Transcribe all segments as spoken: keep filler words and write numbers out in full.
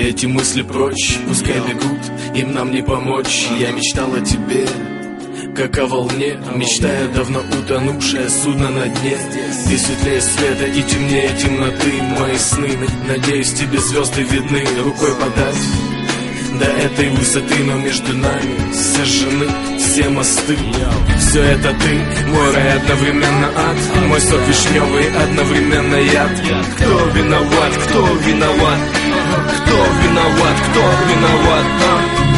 все эти мысли прочь, пускай бегут, им нам не помочь. Я мечтал о тебе, как о волне, мечтая давно утонувшее судно на дне. Ты светлее света и темнее темноты, мои сны, надеюсь, тебе звезды видны. Рукой подать до этой высоты, но между нами сожжены все мосты. Все это ты, мой рай одновременно ад, мой сок вишневый одновременно яд. Кто виноват, кто виноват, кто виноват, кто виноват, а?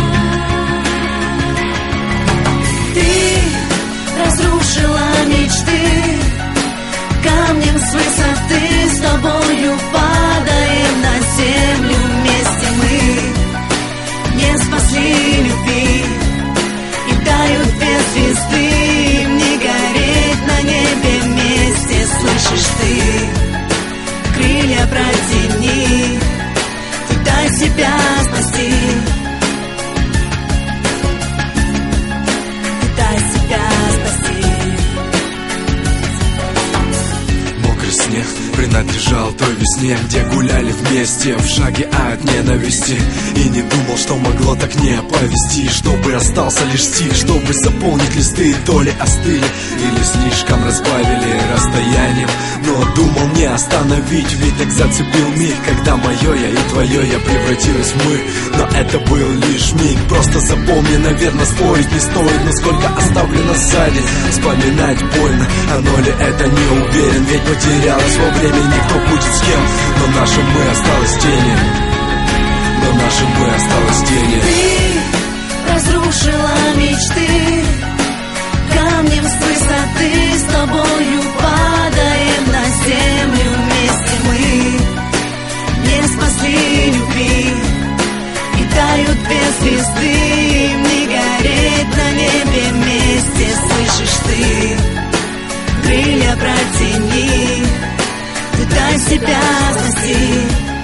Ты разрушила мечты, камнем с высоты с тобою падаем на землю вместе мы. Не спасли любви и тают без звезды, им не гореть на небе вместе. Слышишь ты, крылья протяни, ты дай себя спасти, ты дай себя спасти. Мокрый снег принадлежал той весне, где гуляли вместе в шаге от ненависти. И не думал, что могло так не повести, чтобы остался лишь стих, чтобы заполнить листы. То ли остыли, или слишком разбавили расстоянием, но думал не остановить, ведь так зацепил миг, когда мое я и твое я превратилось в мы. Но это был лишь миг, просто запомни, наверное, спорить не стоит, но сколько оставлено сзади. Вспоминать больно, оно ли это, не уверен, ведь потерялось во времени, кто будет с кем. Но нашим мы осталось тени, но нашим мы осталось тени. Ты разрушила мечты, камнем с высоты с тобою падаем на землю вместе мы. Не спасли любви и тают без звезды, им не гореть на небе вместе. Слышишь ты, крылья протяни, ты дай себя спасти.